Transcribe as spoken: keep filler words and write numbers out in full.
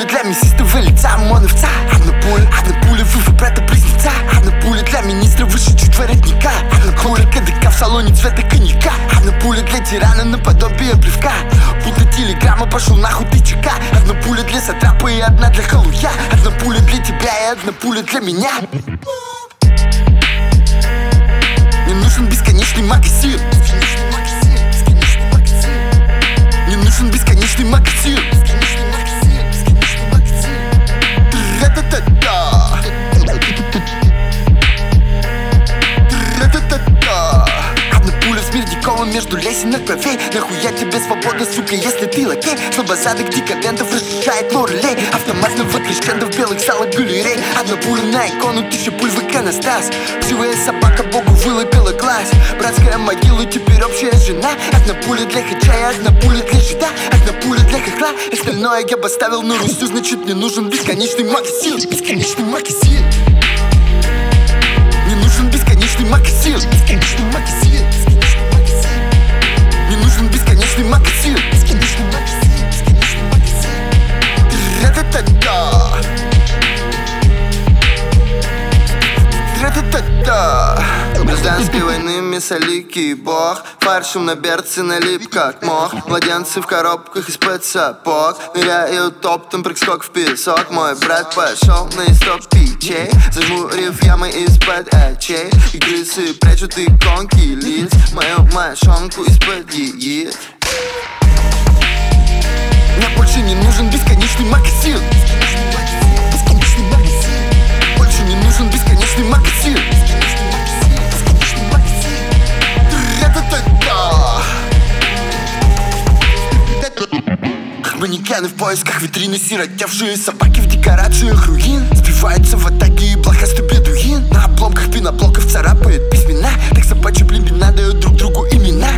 для мясистого лица, моновца. Одна пуля, одна пуля, вы брата-близнеца. Одна пуля для министра выше чуть воротника. Одна пуля КДК в салоне цвета коньяка. Одна пуля для тирана наподобие плевка. Будто телеграмма, пошел нахуй ты ЧК. Одна пуля для сатрапа и одна для халуя. Одна пуля для тебя и одна пуля для меня. Мне нужен бесконечный магазин. Мне нужен бесконечный магазин. Тра-та-та-та. Тра-та-та-та. Одна пуля с Мердяковым между лесенок бровей. Нахуя тебе свобода, сука, если ты лакей? Слабозадых декадентов расширяет моралей. Автоматного крещенда в белых залах галерей. Одна пуля на икону, тысяча пуль в иконостас. Живая собака богу вылупила глаз. Братская могила, теперь общая жена. Одна пуля для хача, одна пуля для жида. Одна пуля для хохла, остальное я бы ставил на Русю. Значит, мне нужен бесконечный магазин. Бесконечный магазин. Мне нужен бесконечный магазин. Бесконечный магазин. Мне нужен бесконечный магазин. Бесконечный магазин. Бесконечный магазин. Тра-та-та-та. Тра-та-та-та. Гражданской войны мясоликий бог. Фаршем на берце налип как мох. Младенцы в коробках из-под сапог. Ныряют топтом, прыг-скок в песок. Мой брат пошел на истоп пичей, зажмурив ямы из-под очей. И крысы прячут иконки лиц. Мою мошонку из-под яиц. Мне больше не нужен бесконечный магазин. Бесконечный магазин. Больше не нужен бесконечный магазин. Бесконечный магазин. Тра-та-та-та. Манекены в поисках витрины, сиротевшие собаки в декорациях руин. Сбиваются в атаке и блохастый бедуин. На обломках пеноблоков царапает письмена. Так собачьи племена дают друг другу имена.